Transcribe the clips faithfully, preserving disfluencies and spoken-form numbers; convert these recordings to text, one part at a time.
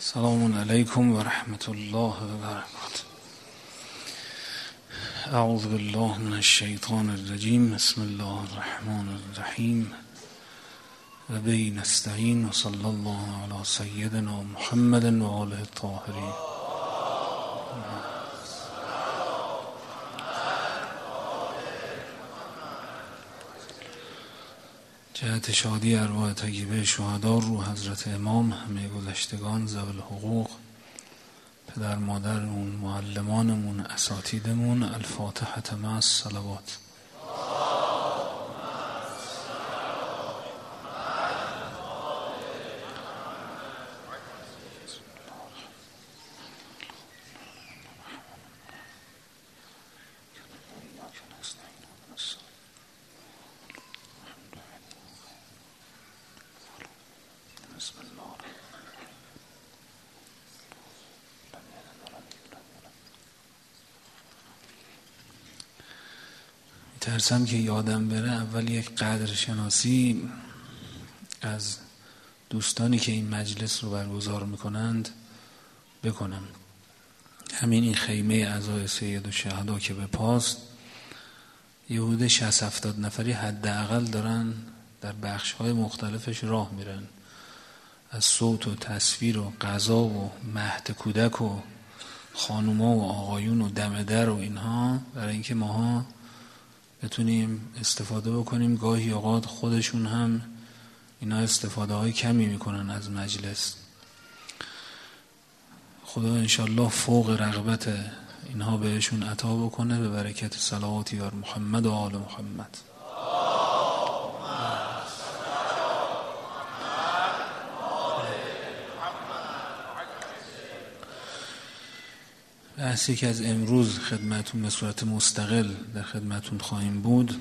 السلام علیکم و رحمت الله و برکاته. اعوذ بالله من الشیطان الرجیم. بسم الله الرحمن الرحیم و به نستعین و صلی الله علی سیدنا محمد و آله الطاهرین. جهت شادی ارواح طیبه شهدا، روح حضرت امام، همه گذشتگان، ذوی الحقوق، پدر مادرمون، معلمانمون، اساتیدمون. الفاتحه مع الصلوات. ترسم که یادم بره اول یک قدر شناسی از دوستانی که این مجلس رو برگزار میکنند بکنم. همین این خیمه اعضای سید الشهدا که به پاست، یه حدود شصت هفتاد نفری حداقل دارن در بخش‌های مختلفش راه میرن، از صوت و تصویر و غذا و مهد کودک و خانوما و آقایون و دم در و اینها، برای اینکه ماها بتونیم استفاده بکنیم. گاهی اوقات خودشون هم اینا استفاده های کمی میکنن از مجلس. خدا انشالله فوق رغبت اینها بهشون عطا بکنه به برکت صلوات یار محمد و آل محمد. بحثی که از امروز خدمتون به صورت مستقل در خدمتون خواهیم بود،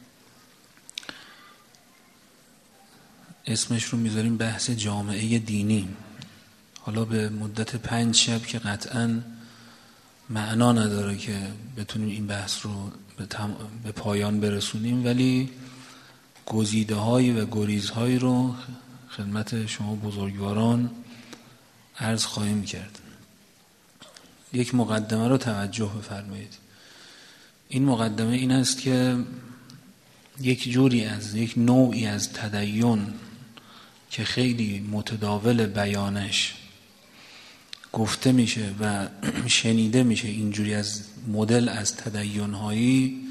اسمش رو میذاریم بحث جامعه دینی. حالا به مدت پنج شب که قطعاً معنا نداره که بتونیم این بحث رو به, تم... به پایان برسونیم، ولی گزیده هایی و گریز هایی رو خدمت شما بزرگواران عرض خواهیم کرد. یک مقدمه رو توجه بفرمایید. این مقدمه این است که یک جوری از یک نوعی از تدین که خیلی متداول بیانش گفته میشه و شنیده میشه، اینجوری از مدل از تدین‌هایی،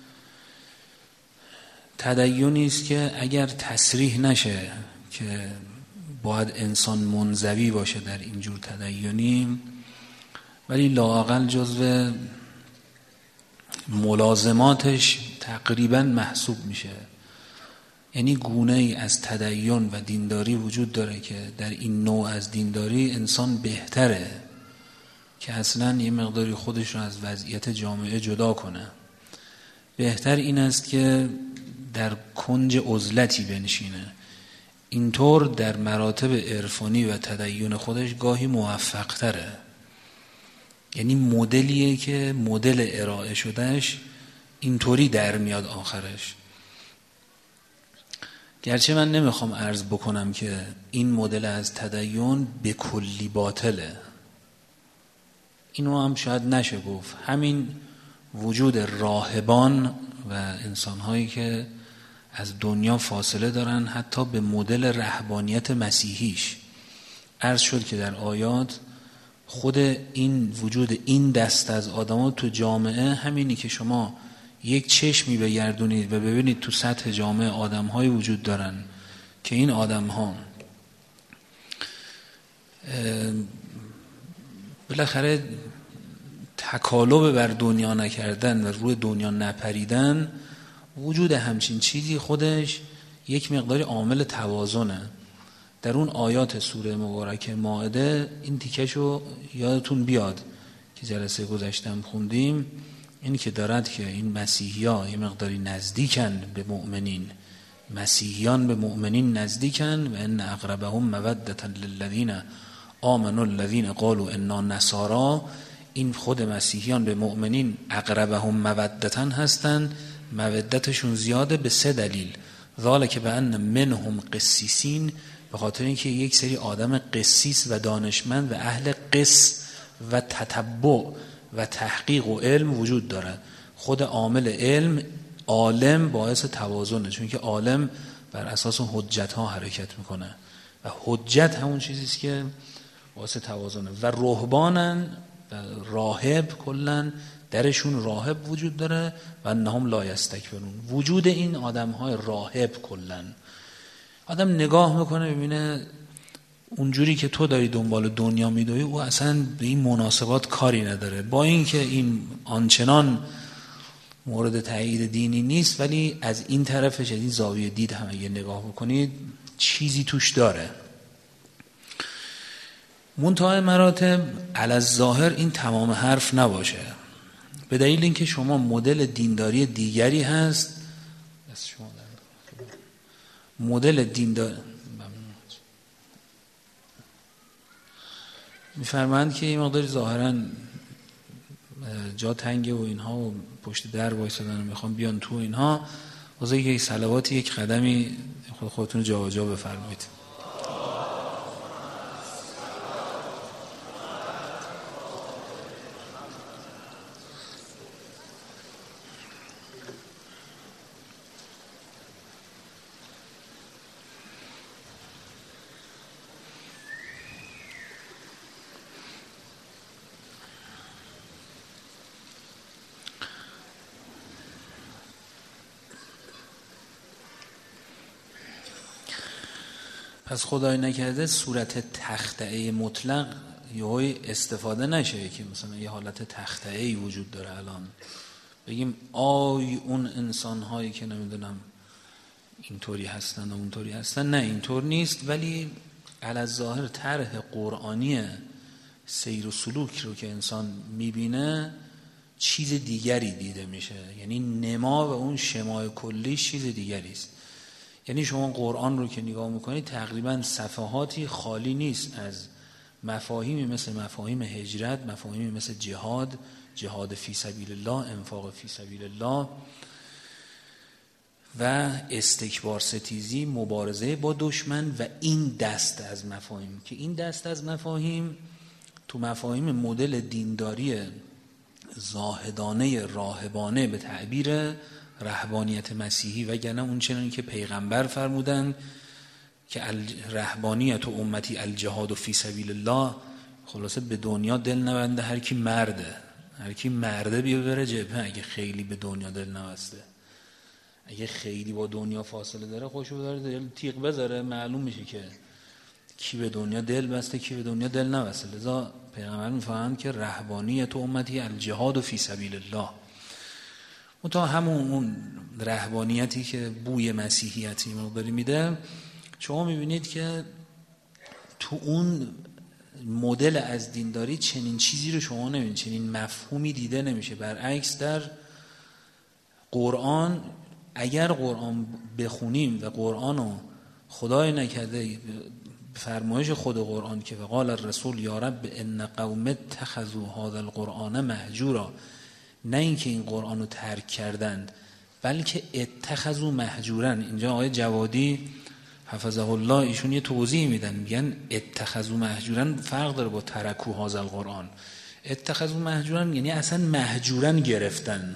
تدینی است که اگر تصریح نشه که باید انسان منزوی باشه در اینجور تدینی، ولی لااقل جزو ملازماتش تقریبا محسوب میشه. یعنی گونه ای از تدین و دینداری وجود داره که در این نوع از دینداری انسان بهتره که اصلا یه مقداری خودش رو از وضعیت جامعه جدا کنه. بهتر این است که در کنج عزلتی بنشینه. اینطور در مراتب عرفانی و تدین خودش گاهی موفق تره. یعنی مدلیه که مدل ارائه شدهش اینطوری در میاد آخرش. گرچه من نمیخوام عرض بکنم که این مدل از تدین به کلی باطله، اینو هم شاید نشه گفت. همین وجود راهبان و انسانهایی که از دنیا فاصله دارن، حتی به مدل رهبانیت مسیحیش عرض شد که در آیات خود این وجود این دست از آدم‌ها تو جامعه همینی که شما یک چشمی بگردونید و ببینید تو سطح جامعه آدم‌های وجود دارن که این آدم‌ها بالاخره تکالب بر دنیا نکردن و روی دنیا نپریدن، وجود همچین چیزی خودش یک مقداری عامل توازنه. در اون آیات سوره مبارکه مائده این تیکشو یادتون بیاد که جلسه گذشتم خوندیم، این که دارد که این مسیحیان یه مقداری نزدیکن به مؤمنین، مسیحیان به مؤمنین نزدیکن و ان اقربهم مودة للذین آمنوا الذین قالوا انا نصارا. این خود مسیحیان به مؤمنین اقربهم مودة هستن، مودتشون زیاده به سه دلیل. ذالک بأن منهم قسیسین به خاطر اینکه یک سری آدم قسیس و دانشمند و اهل قس و تتبع و تحقیق و علم وجود دارد. خود عامل علم، عالم باعث توازنه، چون که عالم بر اساس حجت ها حرکت میکنه و حجت همون چیزی است که باعث توازنه. و رهبانن و راهب کلن درشون راهب وجود داره و انهم لا یستکبرون. وجود این آدم های راهب کلن، آدم نگاه میکنه ببینه اونجوری که تو داری دنبال دنیا میدوی او اصلا به این مناسبات کاری نداره، با اینکه این آنچنان مورد تایید دینی نیست ولی از این طرفش، از این زاویه دید هم اگه نگاه بکنید چیزی توش داره. منتهای مراتب علی الظاهر این تمام حرف نباشه، به دلیل اینکه شما مدل دینداری دیگری هست. شما مدل دینداری میفرمایند که این مقداری ظاهرا جا تنگه و اینها و پشت در وایسادن و میخوام بیان تو اینها، واسه یک صلواتی یک قدمی خود خودتون جا جا بفرمایید. پس خدای نکرده صورت تخطئه مطلق یهوی استفاده نشه که مثلا یه حالت تخطئه‌ای وجود داره الان بگیم آی اون انسان‌هایی که نمیدونم اینطوری هستن و اونطوری هستن. نه اینطور نیست، ولی علی الظاهر طرح قرآنی سیر و سلوک رو که انسان میبینه چیز دیگری دیده میشه، یعنی نما و اون شمای کلی چیز دیگری است. یعنی شما قرآن رو که نگاه میکنید تقریبا صفحاتی خالی نیست از مفاهیمی مثل مفاهیم هجرت، مفاهیمی مثل جهاد، جهاد فی سبیل الله، انفاق فی سبیل الله و استکبار ستیزی، مبارزه با دشمن و این دست از مفاهیم که این دست از مفاهیم تو مفاهیم مدل دینداری زاهدانه راهبانه به تعبیر رهبانیت مسیحی، وگرنه اون چنانی که پیغمبر فرمودن که رهبانیت و امتی الجهاد و فی سبیل الله، خلاصه به دنیا دل نبنده هر کی مرده، هر کی مرده بیا بره جبهه. اگه خیلی به دنیا دل نبسته، اگه خیلی با دنیا فاصله داره خوشو داره دل تیغ بذاره، معلوم میشه که کی به دنیا دل بسته کی به دنیا دل نبسته. لذا پیغمبر میفهمند که رهبانیت و امتی الجهاد و فی سبیل الله. منتها همون اون رهبانیتی که بوی مسیحیتی مقداری میده، شما میبینید که تو اون مدل از دینداری چنین چیزی رو شما نمیبینید، چنین مفهومی دیده نمیشه. برعکس در قرآن اگر قرآن بخونیم و قرآن رو خدای نکرده فرمایش خود قرآن که وقال الرسول یا رب ان قوم اتخذوا هذا القرآن مهجورا، نه اینکه این قرآن رو ترک کردند بلکه اتخذوا مهجورا. اینجا آقای جوادی حفظه الله ایشون یه توضیح میدن، میگن اتخذوا مهجورا فرق داره با ترکوا هذا القرآن. اتخذوا مهجورا یعنی اصلا مهجورا گرفتن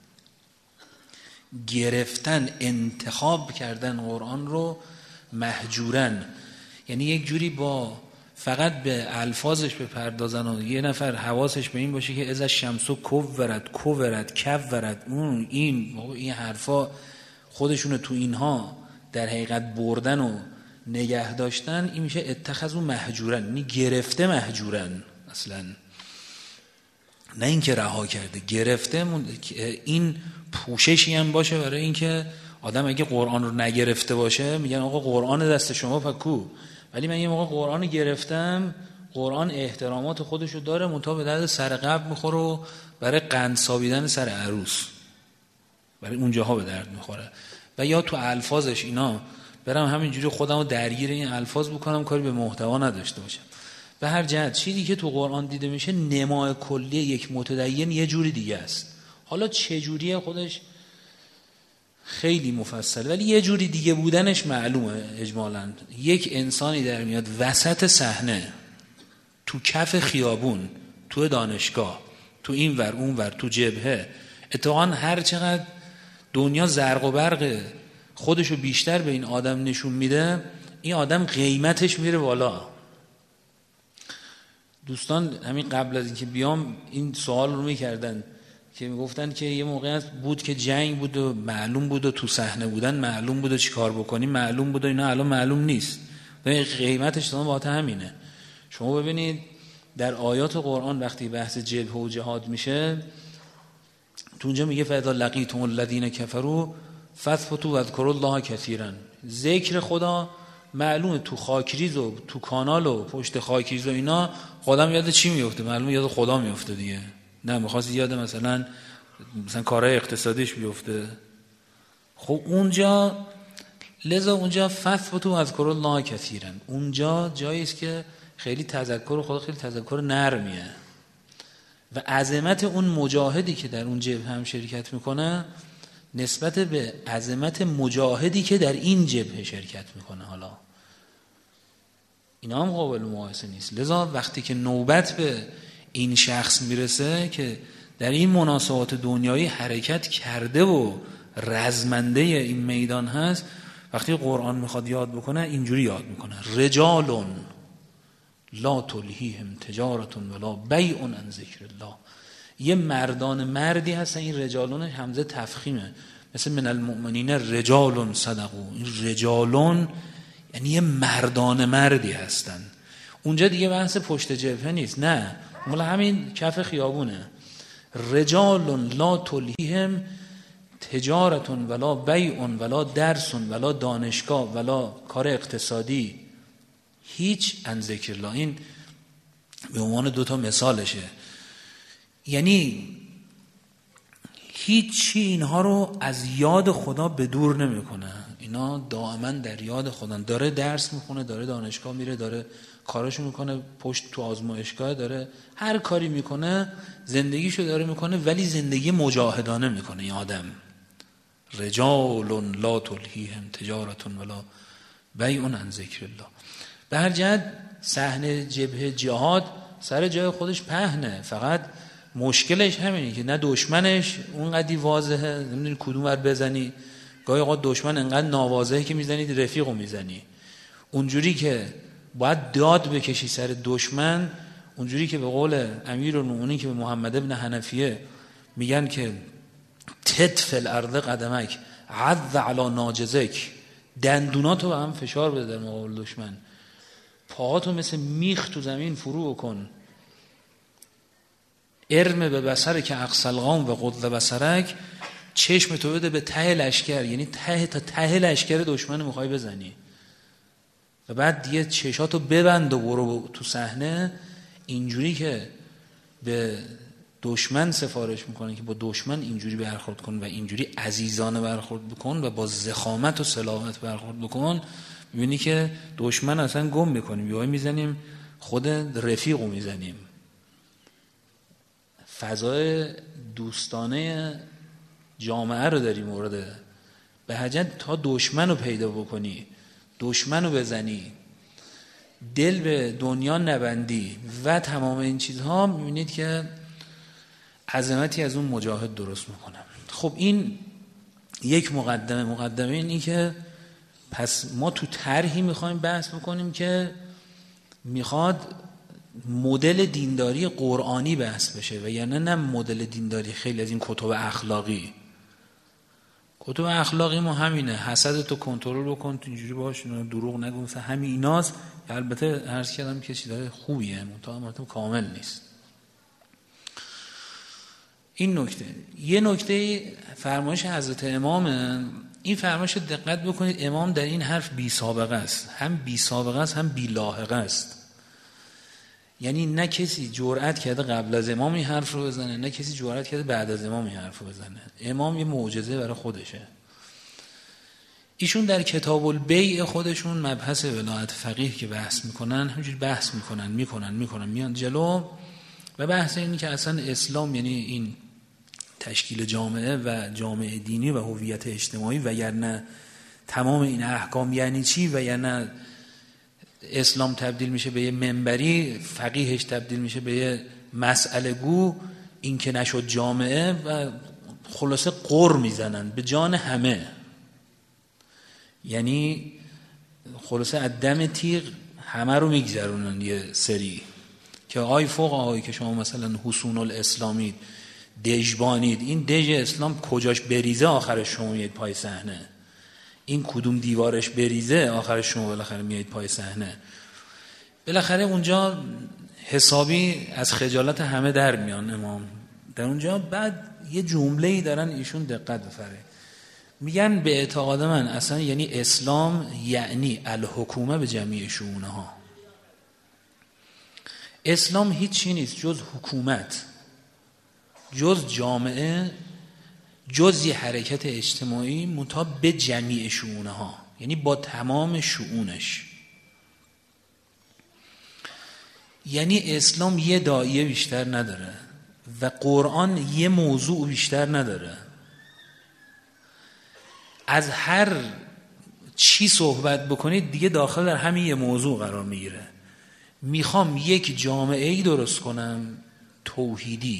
گرفتن انتخاب کردن قرآن رو مهجورا، یعنی یک جوری با فقط به الفاظش بپردازن و یه نفر حواسش به این باشه که از شمسو کوورد کوورد کورد اون این این حرفا خودشونو تو اینها در حقیقت بردن و نگه داشتن، این میشه اتخذوا مهجورن، یعنی گرفته مهجورن اصلا، نه اینکه رها کرده، گرفته. این پوششی هم باشه برای اینکه آدم اگه قرآن رو نگرفته باشه میگن آقا قرآن دست شما پکو، ولی من یه موقع قرآن رو گرفتم، قرآن احترامات خودشو داره، منتها به درد سر قبل میخوره و برای قند سابیدن سر عروس برای اونجاها به درد میخوره. و یا تو الفاظش اینا برم همینجوری خودم رو درگیر این الفاظ بکنم، کاری به محتوا نداشته باشم. به هر جهت چیزی که تو قرآن دیده میشه نمای کلی یک متدین یه جوری دیگه است. حالا چه جوریه خودش خیلی مفصل، ولی یه جوری دیگه بودنش معلومه اجمالاً. یک انسانی در میاد وسط صحنه، تو کف خیابون، تو دانشگاه، تو این ور اون ور، تو جبهه، اتفاقاً هر چقدر دنیا زرق و برق خودشو بیشتر به این آدم نشون میده، این آدم قیمتش میره بالا. دوستان همین قبل از اینکه بیام این سوال رو میکردن که میگفتن که یه موقعیت بود که جنگ بود و معلوم بود و تو صحنه بودن معلوم بود و چی کار بکنیم معلوم بود و اینا الان معلوم نیست. قیمتش تمام باید همینه. شما ببینید در آیات قرآن وقتی بحث جبهه و جهاد میشه، تو اونجا میگه فاذا لقیتم الذین کفروا فاثبتوا واذکروا الله کثیرا. ذکر خدا معلومه تو خاکریز و تو کانال و پشت خاکریز و اینا خودم یاد چی میفته؟ معلومه یاد خدا میفته دیگه. نه میخواست یاد مثلا مثلا کارهای اقتصادیش بیفته. خب اونجا لذا اونجا فثبتوا واذکروا الله کثیرا، اونجا جایی است که خیلی تذکر خدا خیلی تذکر نرمیه و عظمت اون مجاهدی که در اون جبهه هم شرکت میکنه نسبت به عظمت مجاهدی که در این جبهه شرکت میکنه حالا اینا هم قابل مقایسه نیست. لذا وقتی که نوبت به این شخص میرسه که در این مناسبات دنیایی حرکت کرده و رزمنده این میدان هست، وقتی قرآن میخواد یاد بکنه اینجوری یاد میکنه: رجالون لا تلهیهم تجارت ولا بیع عن ذکر الله. یه مردان مردی هستن، این رجالون همزه تفخیمه، مثل من المؤمنین رجال صدقوا. این رجالون یعنی یه مردان مردی هستن. اونجا دیگه بحث پشت جبهه نیست، نه، مال همین کف خیابونه. رجال لا تلهیهم تجارت ولا بیع ولا درس ولا دانشگاه ولا کار اقتصادی، هیچ عن ذکر الله. این به عنوان دوتا مثالشه. یعنی هیچی اینها رو از یاد خدا به دور نمیکنه. اینا دائما در یاد خدا. داره درس میخونه، داره دانشگاه میره، داره کاراشو میکنه، پشت تو آزمایشگاه داره هر کاری میکنه، زندگیشو داره میکنه، ولی زندگی مجاهدانه میکنه این آدم. رجال لا تلهیهم تجارت ولا بیع عن ذکر الله. به هر جهت صحنه جبهه جهاد سر جای خودش پهنه، فقط مشکلش همینه که نه دشمنش اونقدی واضحه، نمیدونی کدوم ور بزنی. گاهی اوقات دشمن انقدر ناواضحه که میزنی رفیقو میزنی. اونجوری که باید داد بکشی سر دشمن، اونجوری که به قول امیرالمومنین که به محمد ابن حنفیه میگن که تدف الارض قدمک عض علی ناجزک، دندوناتو به هم فشار بده در مقابل دشمن، پاهاتو مثل میخ تو زمین فرو کن، ارم به بصره که اقصلغام و قدل بصرک، چشم تو بده به ته لشکر، یعنی ته تا ته لشکر دشمن میخوای بزنی و بعد دیگه چشاتو ببند و برو تو صحنه. اینجوری که به دشمن سفارش میکنه که با دشمن اینجوری برخورد کن و اینجوری عزیزانه برخورد بکن و با ضخامت و صلابت برخورد بکن، میبینی که دشمن اصلا گم میکنیم، یا میزنیم خود رفیقو میزنیم. فضای دوستانه جامعه رو داری مورد به حجت تا دشمن رو پیدا بکنی، دشمن رو بزنی، دل به دنیا نبندی و تمام این چیزها، میبینید که عظمتی از اون مجاهد درست میکنم. خب این یک مقدمه. مقدمه اینی که پس ما تو طرحی میخوایم بحث بکنیم که میخواد مدل دینداری قرآنی بحث بشه و یعنی نه مدل دینداری خیلی از این کتب اخلاقی. کتب اخلاقی ما همینه، حسدتو کنترل بکن، تو اینجوری باش، دروغ نگو، مثلا همین ایناست. البته عرض کردم که چیزای خوبیه، منتها کامل نیست. این نکته. یه نکته فرمایش حضرت امامه. این فرمایش دقت بکنید، امام در این حرف بی سابقه است، هم بی سابقه است هم بی لاحقه است. یعنی نه کسی جرأت کرده قبل از امام این حرف رو بزنه، نه کسی جرأت کرده بعد از امام این حرف رو بزنه. امام یه معجزه برای خودشه. ایشون در کتاب البیع خودشون مبحث ولایت فقیه که بحث میکنن، همینجوری بحث میکنن میکنن میکنن میان جلو و بحث اینی که اصلا اسلام یعنی این تشکیل جامعه و جامعه دینی و هویت اجتماعی، وگرنه تمام این احکام یعنی چی؟ وگرنه اسلام تبدیل میشه به یه منبری، فقیهش تبدیل میشه به یه مسئله گو، این که نشد جامعه، و خلاصه قر میزنن به جان همه. یعنی خلاصه از دم تیغ همه رو میگذرونن یه سری که آی فوق آقایی که شما مثلا حصون الاسلامید، دژبانید، این دژ اسلام کجاش بریزه آخرش شما میید پای صحنه، این کدوم دیوارش بریزه آخرش شما بالاخره میید پای صحنه. بالاخره اونجا حسابی از خجالت همه در میان امام در اونجا. بعد یه جمله‌ای دارن ایشون دقت بفرمایید، میگن به اعتقاد من اصلا یعنی اسلام یعنی الحکومه به جمیع شؤونها. اسلام هیچی نیست جز حکومت، جز جامعه، جز یه حرکت اجتماعی منتها به جمیع شؤونها، یعنی با تمام شؤونش. یعنی اسلام یه داعیه بیشتر نداره و قرآن یه موضوع بیشتر نداره. از هر چی صحبت بکنید دیگه داخل در همین یه موضوع قرار میگیره. میخوام یک جامعه ای درست کنم توحیدی،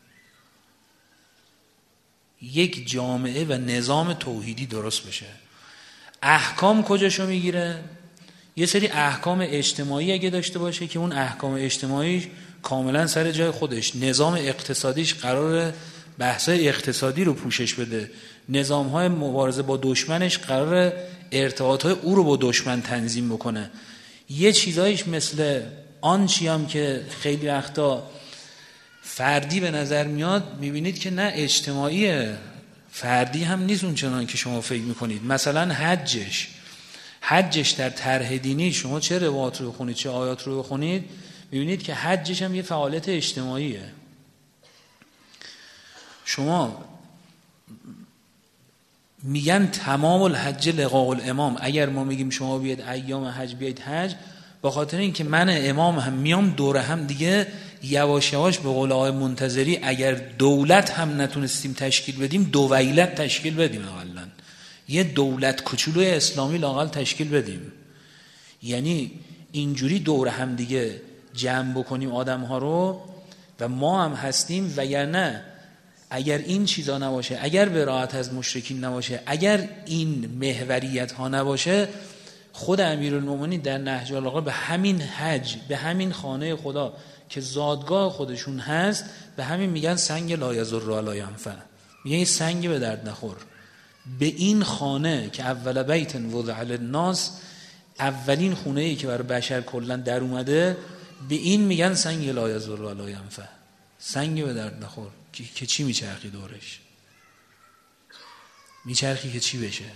یک جامعه و نظام توحیدی درست بشه. احکام کجاشو میگیره؟ یه سری احکام اجتماعی اگه داشته باشه که اون احکام اجتماعی کاملا سر جای خودش، نظام اقتصادیش قرار بحثای اقتصادی رو پوشش بده، نظام‌های مبارزه با دشمنش قرار ارتباطات او رو با دشمن تنظیم بکنه. یه چیزایش مثل آن چی هم که خیلی وقتا فردی به نظر میاد، میبینید که نه اجتماعیه، فردی هم نیست اون چنان که شما فکر میکنید. مثلا حجش حجش در طرح دینی شما چه روایات رو بخونید چه آیات رو بخونید میبینید که حجش هم یه فعالیت اجتماعیه. شما میگن تمام الحج لقاء الامام، اگر ما میگیم شما بیاید ایام حج بیاید حج، به خاطر اینکه من امام هم میام دور هم دیگه یواش یواش به قول آقای منتظری اگر دولت هم نتونستیم تشکیل بدیم دویلت تشکیل بدیم، اقلا یه دولت کوچولوی اسلامی لااقل تشکیل بدیم. یعنی اینجوری دور هم دیگه جمع بکنیم آدم ها رو و ما هم هستیم. وگرنه اگر این چیزا نباشه، اگر براءت از مشرکین نباشه، اگر این محوریت ها نباشه، خود امیرالمومنین در نهج البلاغه به همین حج، به همین خانه خدا که زادگاه خودشون هست، به همین میگن سنگ لا یضر ولا ینفع، میگن سنگ به درد نخور. به این خانه که اول بیت وضع للناس، اولین خونه‌ای که برای بشر کلا در اومده، به این میگن سنگ لا یضر ولا ینفع، سنگ به درد نخور که, که چی میچرخی دورش، میچرخی که چی بشه.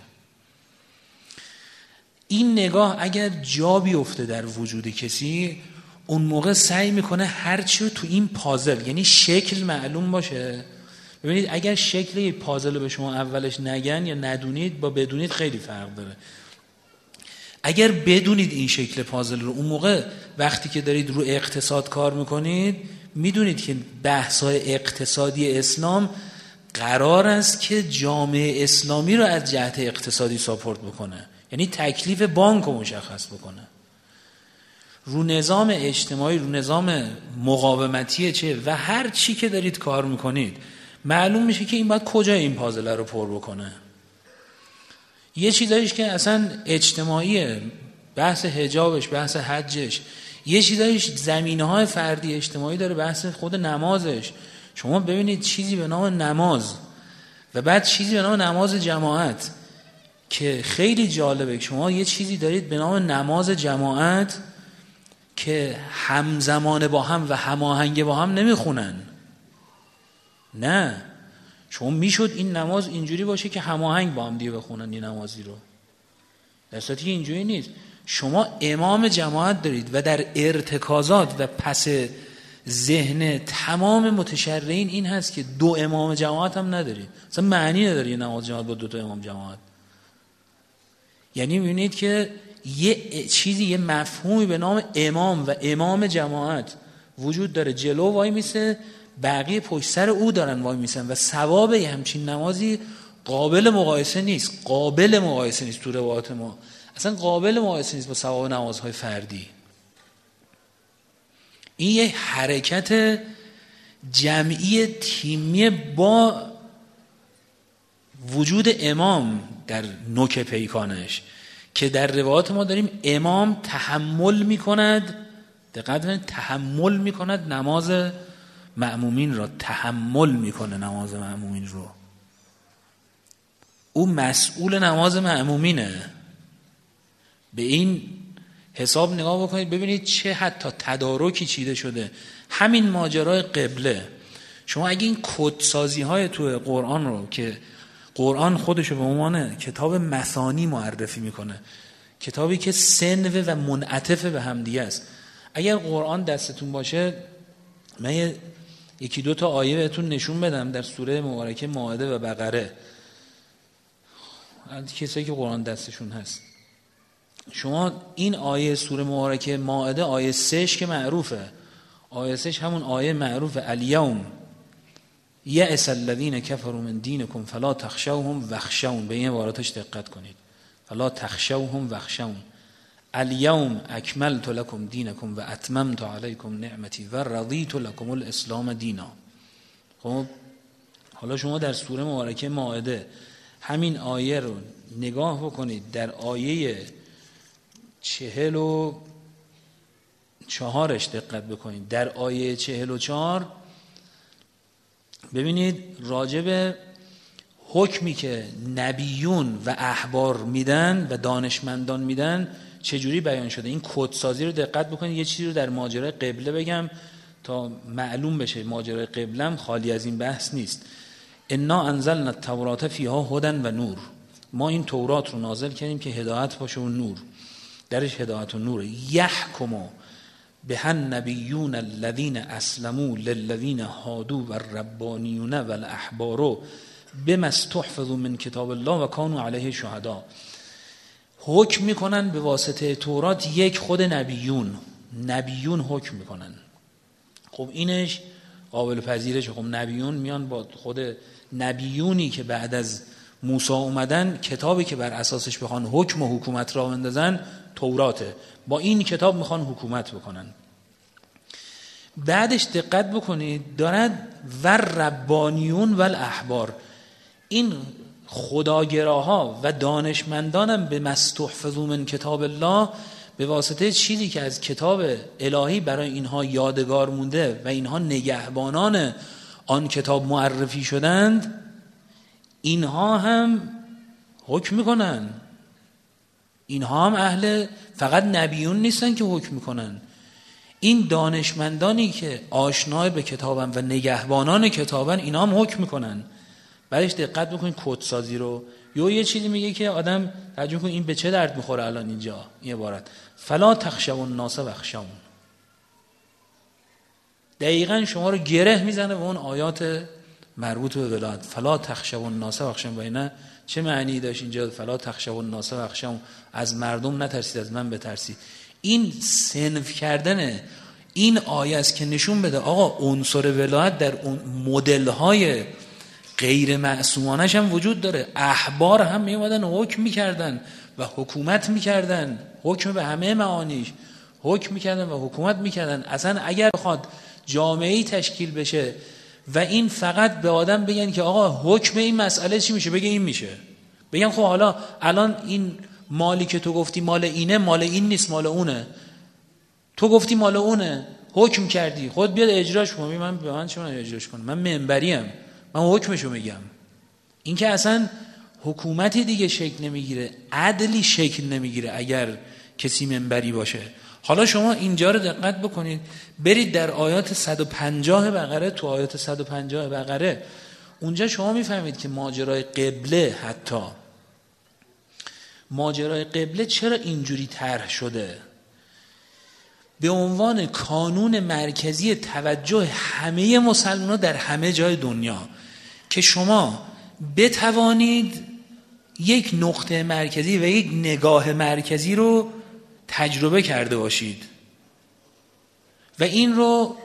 این نگاه اگر جا بیفته در وجود کسی، اون موقع سعی میکنه هرچی رو تو این پازل، یعنی شکل معلوم باشه. ببینید اگر شکل پازل رو به شما اولش نگن یا ندونید، با بدونید خیلی فرق داره. اگر بدونید این شکل پازل رو، اون موقع وقتی که دارید رو اقتصاد کار میکنید میدونید که بحث‌های اقتصادی اسلام قرار است که جامعه اسلامی رو از جهت اقتصادی ساپورت بکنه، یعنی تکلیف بانک رو مشخص بکنه. رو نظام اجتماعی، رو نظام مقاومتی چه و هر چی که دارید کار میکنید معلوم میشه که این باید کجا این پازل رو پر بکنه. یه چیزایش که اصلا اجتماعیه، بحث حجابش، بحث حجش، یه چیزایش زمینه‌های فردی اجتماعی داره، بحث خود نمازش. شما ببینید چیزی به نام نماز و بعد چیزی به نام نماز جماعت که خیلی جالبه. شما یه چیزی دارید به نام نماز جماعت که همزمان با هم و هماهنگ با هم نمیخونن. نه، شما میشد این نماز اینجوری باشه که هماهنگ با هم دیگه بخونن یه نمازی رو، در صورتی که اینجوری نیست. شما امام جماعت دارید و در ارتکازات و پس ذهن تمام متشرعین این هست که دو امام جماعت هم ندارید. اصلا معنی نداره یه نماز جماعت با دو تا امام جماعت. یعنی میبینید که یه چیزی، یه مفهومی به نام امام و امام جماعت وجود داره، جلو وای میسه، بقیه پشت سر او دارن وای میسن و ثواب همچین نمازی قابل مقایسه نیست، قابل مقایسه نیست تو روایات ما، اصلا قابل مقایسه نیست با ثواب نمازهای فردی. این یه حرکت جمعی تیمی با وجود امام در نوک پیکانش که در روایات ما داریم امام تحمل میکند، دقت کنید تحمل میکند نماز مأمومین را، تحمل میکنه نماز مأمومین رو، او مسئول نماز مأمومینه. به این حساب نگاه بکنید ببینید چه حتی تدارکی چیده شده. همین ماجرای قبله، شما اگه این کدسازی های تو قرآن رو که قرآن خودشو به عنوان کتاب مثانی معرفی میکنه، کتابی که سنوه و منعطف به همدیگه است، اگر قرآن دستتون باشه من یکی دو تا آیه بهتون نشون بدم در سوره مبارکه مائده و بقره، کسایی که قرآن دستشون هست. شما این آیه سوره مبارکه مائده آیه سهش که معروفه، آیه سهش همون آیه معروفه الیوم یأس الذین کفروا من دینکم فلا تخشوهم واخشون، به این عباراتش دقت کنید، فلا تخشوهم واخشون، الیوم اکملت لکم دینکم و اتممت علیکم نعمتی و رضیت لکم الاسلام دینا. خب حالا شما در سوره مبارکه مائده همین آیه رو نگاه بکنید، در آیه چهل و چهارش دقت بکنید، در آیه چهل و چهار ببینید راجب حکمی که نبیون و احبار میدن و دانشمندان میدن چجوری بیان شده. این کدسازی رو دقت بکنید. یه چیزی رو در ماجرای قبله بگم تا معلوم بشه ماجرای قبلم خالی از این بحث نیست. انا انزلنا التوراة فیها هدی و نور، ما این تورات رو نازل کردیم که هدایت باشه و نور، درش هدایت و نور. یحکم به النبیون الذین اسلموا للذین هادوا والربانیون والاحبار بما استحفظوا من کتاب الله و کانوا علیه شهدا. حکم میکنن به واسطه تورات، یک خود نبیون نبیون حکم میکنن. خب اینش قابل پذیرش. خب نبیون میان با خود نبیونی که بعد از موسی اومدن، کتابی که بر اساسش بخوان حکم و حکومت را بندازن توراته، با این کتاب میخوان حکومت بکنن. بعدش دقت بکنید دارد ور ربانیون و الاحبار، این خداگراها و دانشمندانم به مستحفظوا من کتاب الله، به واسطه چیزی که از کتاب الهی برای اینها یادگار مونده و اینها نگهبانان آن کتاب معرفی شدند، اینها هم حکم میکنن. اینها هم اهل فقط نبیون نیستن که حکم میکنن، این دانشمندانی که آشنای به کتابن و نگهبانان کتابن اینا هم حکم میکنن. بعدش دقت بکنید کدسازی رو، یا یه چیزی میگه که آدم ترجمه کنه این به چه درد میخوره الان اینجا این عبارت فلا تخشوا الناس واخشون، دقیقاً شما رو گره میزنه به اون آیات مربوط به ولایت. فلا تخشوا الناس واخشون، و اینا چه معنی داشت اینجا فلا تخشوا الناس واخشون؟ از مردم نترسید از من بترسید. این صنف کردن این آیه است که نشون بده آقا عنصر ولایت در اون مدل‌های غیر معصومانش هم وجود داره. احبار هم میومدن حکم میکردن و حکومت میکردن، حکم به همه معانیش حکم میکردن و حکومت میکردن. اصلا اگر بخواد جامعه‌ای تشکیل بشه و این فقط به آدم بگن که آقا حکم این مسئله چی میشه، بگه این میشه، بگن خب حالا الان این مالی که تو گفتی مال اینه، مال این نیست مال اونه، تو گفتی مال اونه، حکم کردی، خود بیاد اجراش کن. من به من چه من اجراش کنم؟ من منبریم، من حکمشو میگم. این که اصلا حکومتی دیگه شکل نمیگیره، عدلی شکل نمیگیره اگر کسی منبری باشه. حالا شما اینجا رو دقت بکنید، برید در آیات صد و پنجاه بقره، تو آیات صد و پنجاه بقره اونجا شما میفهمید که ماجرای قبله، حتی ماجرای قبله چرا اینجوری طرح شده، به عنوان کانون مرکزی توجه همه مسلمان‌ها در همه جای دنیا، که شما بتوانید یک نقطه مرکزی و یک نگاه مرکزی رو تجربه کرده باشید و این رو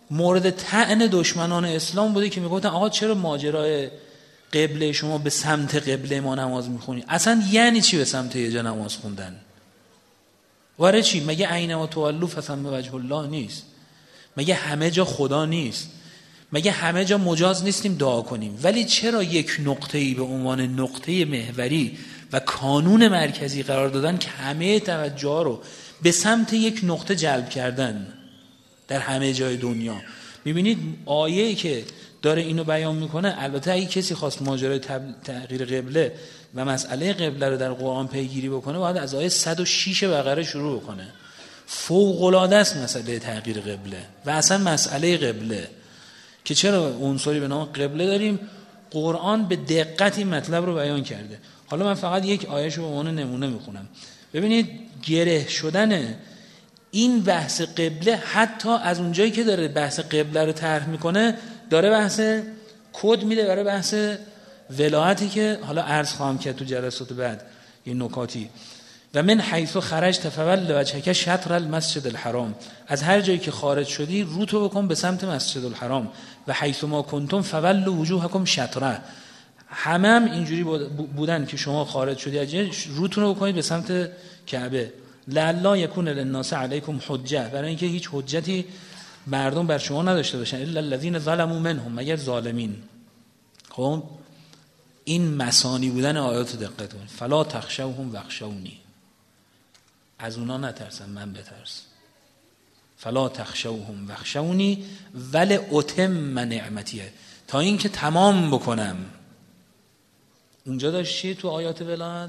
مورد طعن دشمنان اسلام بوده که میگفتن آقا چرا ماجرای قبله شما به سمت قبله ما نماز میخونی؟ اصلا یعنی چی به سمت یه جا نماز خوندن؟ واره چی؟ مگه اینما تولوا فثم وجه الله نیست؟ مگه همه جا خدا نیست؟ مگه همه جا مجاز نیستیم دعا کنیم؟ ولی چرا یک نقطه‌ای به عنوان نقطه محوری و کانون مرکزی قرار دادن که همه توجه رو به سمت یک نقطه جلب کردن در همه جای دنیا؟ میبینید آیه‌ای که داره اینو بیان میکنه، البته اگه کسی خواست ماجرای تغییر قبله و مسئله قبله رو در قرآن پیگیری بکنه باید از آیه صد و شش بقره شروع بکنه. فوق‌العاده است مسئله تغییر قبله و اصلا مسئله قبله که چرا عنصری به نام قبله داریم. قرآن به دقت این مطلب رو بیان کرده. حالا من فقط یک آیه‌شو به عنوان نمونه میخونم. ببینید گره شدن این بحث قبله حتی از اونجایی که داره بحث قبله رو طرح میکنه داره بحث کد میده برای بحث ولایتی که حالا عرض خواهم کرد تو جلسات بعد یه نکاتی. و من حیث خرجت فول وجهک شطر المسجد الحرام، از هر جایی که خارج شدی رو تو بکن به سمت مسجد الحرام. و حیث ما کنتم فول وجوهکم شطره، همه هم اینجوری بودن که شما خارج شدی از جای روتون رو بکنید به سمت کعبه. لعلا یکون للناس علیکم حجه، برای اینکه هیچ حجتی مردم بر شما نداشته باشن الا الذين ظلموا منهم، مگر ظالمین. خب این مسانی بودن آیات دقت کنید. فلا تخشوهم واخشونی، از اونا نترسن من بترس. فلا تخشوهم واخشونی ول اتم نعمتی، تا اینکه تمام بکنم. اونجا داشت چی تو آیات ولایت؟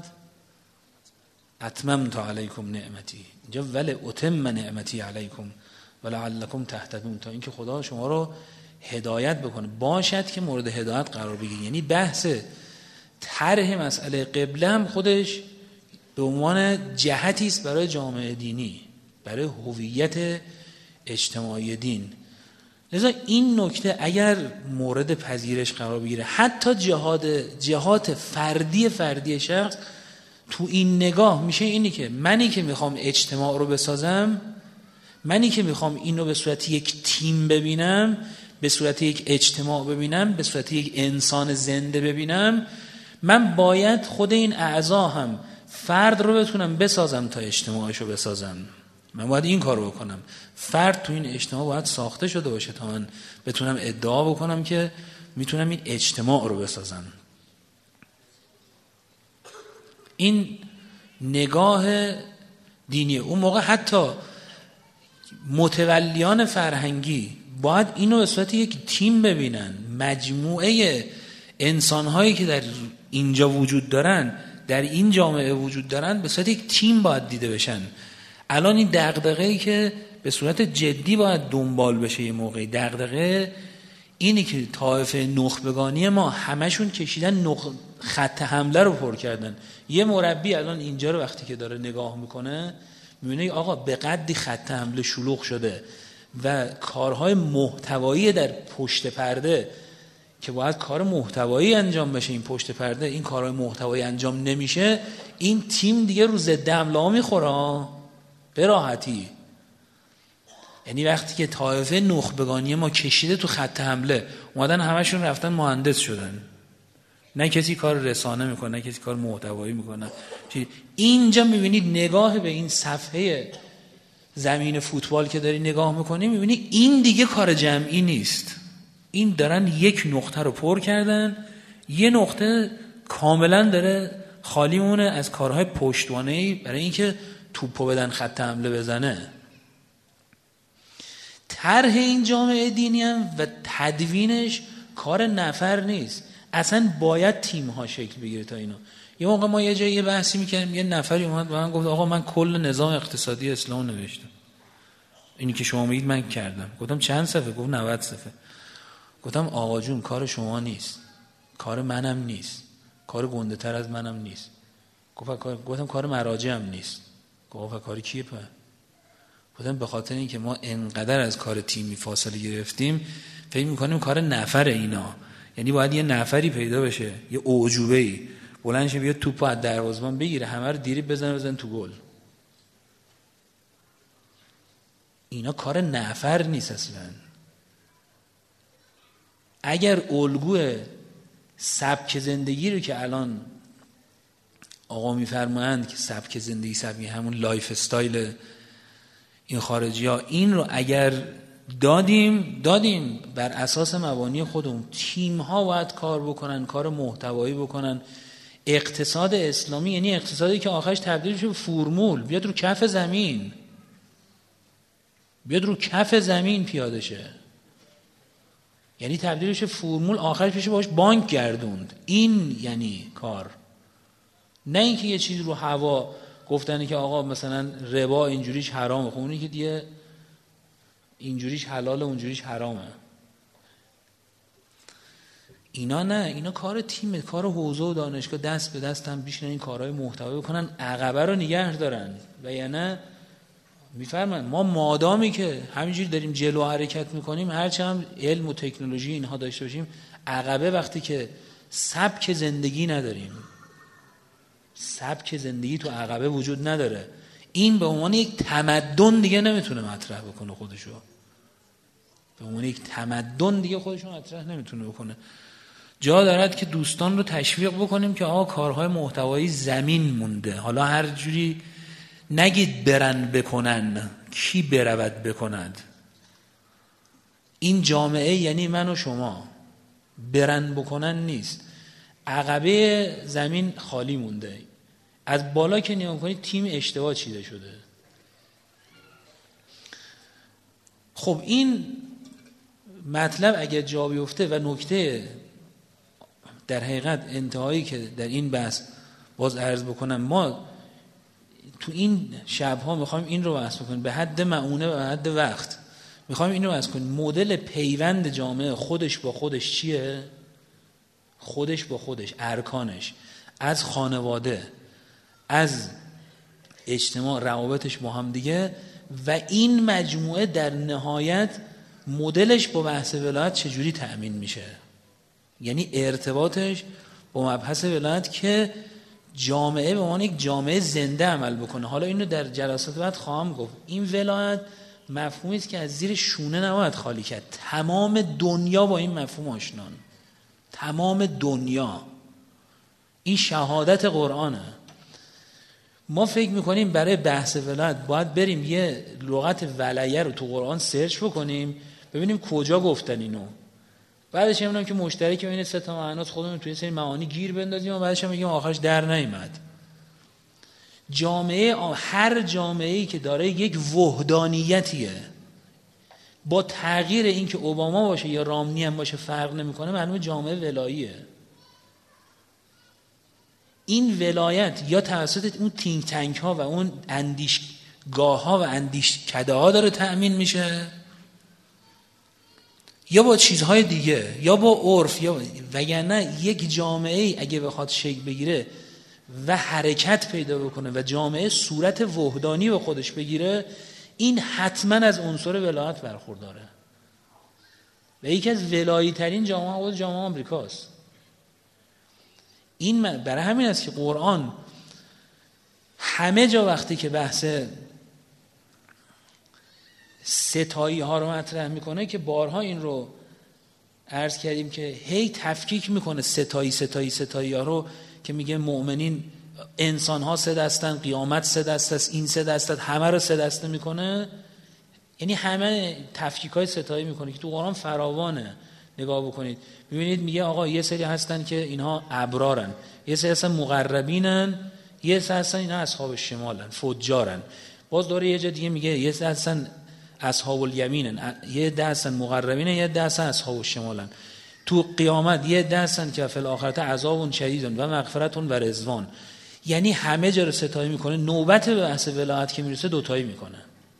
اتممت علیکم نعمتی. اینجا ول اتم نعمتی علیکم ولعلکم تهتدون، تا اینکه خدا شما رو هدایت بکنه، باشد که مورد هدایت قرار بگیرید. یعنی بحث طرح مسئله قبله هم خودش به عنوان جهتی است برای جامعه دینی، برای هویت اجتماعی دین. لذا این نکته اگر مورد پذیرش قرار بگیره، حتی جهاد جهات فردی فردی شخص تو این نگاه میشه اینی که منی که میخوام اجتماع رو بسازم، منی که میخوام این رو به صورت یک تیم ببینم، به صورت یک اجتماع ببینم، به صورت یک انسان زنده ببینم، من باید خود این اعضا هم فرد رو بتونم بسازم تا اجتماعش رو بسازم. من باید این کار رو بکنم. فرد تو این اجتماع باید ساخته شده باشه تا من بتونم ادعا بکنم که میتونم این اجتماع رو بسازم. این نگاه دینی اون موقع حتی متولیان فرهنگی باید اینو به صورت یک تیم ببینن. مجموعه انسان‌هایی که در اینجا وجود دارن، در این جامعه وجود دارن، به صورت یک تیم باید دیده بشن. الان این دغدغه‌ای که به صورت جدی باید دنبال بشه یه موقعی، دغدغه اینی که طایفه نخبگانی ما همشون کشیدن نخ... خط حمله رو پر کردن. یه مربی الان اینجا رو وقتی که داره نگاه میکنه میبینه آقا به قدری خط حمله شلوغ شده و کارهای محتوایی در پشت پرده که باید کار محتوایی انجام بشه، این پشت پرده این کارهای محتوایی انجام نمیشه، این تیم دیگه رو ضد حمله ها میخوره به راحتی. یعنی وقتی که طایفه نخبگانی ما کشیده تو خط حمله، اومدن همشون رفتن مهندس شدن، نه کسی کار رسانه میکنه، نه کسی کار محتوایی میکنه. اینجا میبینید نگاه به این صفحه زمین فوتبال که داری نگاه میکنی، میبینی این دیگه کار جمعی نیست. این دارن یک نقطه رو پر کردن، یه نقطه کاملا داره خالی مونه از کارهای پشتوانه‌ای برای اینکه توپو بدن خط حمله بزنه. طرح این جامعه دینی هم و تدوینش کار نفر نیست، اصلا باید تیم ها شکل بگیره تا اینو. یه موقع ما یه جایی یه بحثی میکردیم، یه نفری اومد به من گفت آقا من کل نظام اقتصادی اسلام نوشتم، اینی که شما میگید من کردم. گفتم چند صفحه؟ گفت نود صفحه. گفتم آقا جون کار شما نیست، کار منم نیست، کار گنده تر از منم نیست. گفتم کار مراجع هم نیست. گفت کار کیه پس؟ گفتم به خاطر اینکه ما انقدر از کار تیمی فاصله گرفتیم فکر میکنیم کار نفر اینا، یعنی باید یه نفری پیدا بشه، یه اعجوبه‌ای بلند شه بیاد توپو از دروازه‌بان بگیره، همه رو دریبل بزنه بزنه تو گل. اینا کار نفر نیست اصلا. اگر الگوی سبک زندگی رو که الان آقا میفرمایند که سبک زندگی، سبک همون لایف استایل این خارجی ها، این رو اگر دادیم دادیم بر اساس مبانی خودمون، تیم ها باید کار بکنن، کار محتوایی بکنن. اقتصاد اسلامی یعنی اقتصادی که آخرش تبدیل بشه به فرمول، بیاد رو کف زمین، بیاد رو کف زمین پیاده شه، یعنی تبدیل بشه فرمول، آخرش بشه باش بانک گردوند. این یعنی کار، نه اینکه یه چیز رو هوا گفتنه که آقا مثلا ربا اینجوریش حرامه، خب اونی که دیگه اینجوریش حلاله اونجوریش حرامه. اینا نه، اینا کار تیمه، کار حوزه و دانشگاه دست به دست هم بیشنن این کارهای محتوایی بکنن، عقبه رو نگه دارن. و یعنی میفرمن ما مادامی که همینجوری داریم جلو حرکت میکنیم، هرچه هم علم و تکنولوژی اینها داشته باشیم، عقبه وقتی که سبک زندگی نداریم، سبک زندگی تو عقبه وجود نداره، این به عنوان یک تمدن دیگه نمیتونه مطرح بکنه خودشو، به عنوان یک تمدن دیگه خودشو مطرح نمیتونه بکنه. جا دارد که دوستان رو تشویق بکنیم که آقا کارهای محتوایی زمین مونده، حالا هر جوری نگید برن بکنن، کی برود بکند؟ این جامعه یعنی من و شما، برن بکنن نیست. عقبه زمین خالی مونده، از بالا که نگاه کنید تیم اشتباه چیده شده. خب این مطلب اگر جا بیفته و نکته در حقیقت انتهایی که در این بحث باز عرض بکنم، ما تو این شب‌ها میخوایم این رو بحث بکنیم به حد معونه و به حد وقت، میخوایم این رو بحث کنیم مدل پیوند جامعه خودش با خودش چیه؟ خودش با خودش، ارکانش، از خانواده، از اجتماع، روابطش با هم دیگه، و این مجموعه در نهایت مدلش با بحث ولایت چجوری تأمین میشه، یعنی ارتباطش با مبحث ولایت که جامعه به عنوان یک جامعه زنده عمل بکنه. حالا اینو در جلسات بعد خواهم گفت. این ولایت مفهومی است که از زیر شونه نباید خالی کرد. تمام دنیا با این مفهوم آشنان، تمام دنیا. این شهادت قرآنه. ما فکر میکنیم برای بحث ولایت باید بریم یه لغت ولیه رو تو قرآن سرچ بکنیم ببینیم کجا گفتن اینو، بعدش هم که مشترک بین سه تا معناست خودمون توی سری معانی گیر بندازیم و بعدش هم میگیم آخرش در نیامد. جامعه، هر جامعه‌ای که داره یک وحدانیتیه، با تغییر این که اوباما باشه یا رامنی هم باشه فرق نمیکنه، معلومه جامعه ولاییه. این ولایت یا توسط اون تینک تنک ها و اون اندیشگاه ها و اندیشکده ها داره تأمین میشه، یا با چیزهای دیگه، یا با عرف، یا وگرنه یک جامعه اگه بخواد شکل بگیره و حرکت پیدا بکنه و جامعه صورت وحدانی به خودش بگیره، این حتما از عنصر ولایت برخورداره. و یکی از ولایی ترین جامعه خود جامعه آمریکاست. این برای همین است که قرآن همه جا وقتی که بحث ستایی ها رو مطرح میکنه، که بارها این رو عرض کردیم که هی تفکیک میکنه ستایی ستایی ستایی ها رو، که میگه مؤمنین انسان ها سه دستن، قیامت سه دست است، این سه دست است، همه رو سه دسته میکنه، یعنی همه تفکیک های ستایی میکنه که تو قرآن فراوانه. نگاه بکنید میبینید میگه آقا یه سری هستن که اینها ابرارن، یه سری هستن مقربینن، یه سری هستن اینا اصحاب شمالن فجارن، باز داره یه جا دیگه میگه یه سری هستن اصحاب الیمینن، یه ده هستن مقربینن، یه ده هستن اصحاب شمالن. تو قیامت یه ده هستن که فی الاخرة عذاب شدید و مغفرت و رضوان. یعنی همه جا رو ستایی میکنه. نوبت به بحث ولایت که میرسه دوتایی میکنه.